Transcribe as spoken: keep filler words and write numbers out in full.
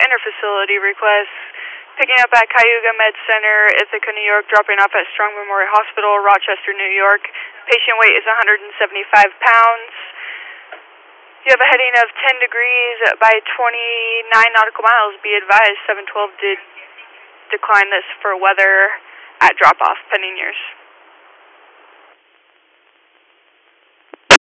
minor facility requests. Picking up at Cayuga Med Center, Ithaca, New York, dropping off at Strong Memorial Hospital, Rochester, New York. Patient weight is one hundred seventy-five pounds. You have a heading of ten degrees by twenty-nine nautical miles. Be advised, seven twelve did decline this for weather at drop-off, pending yours.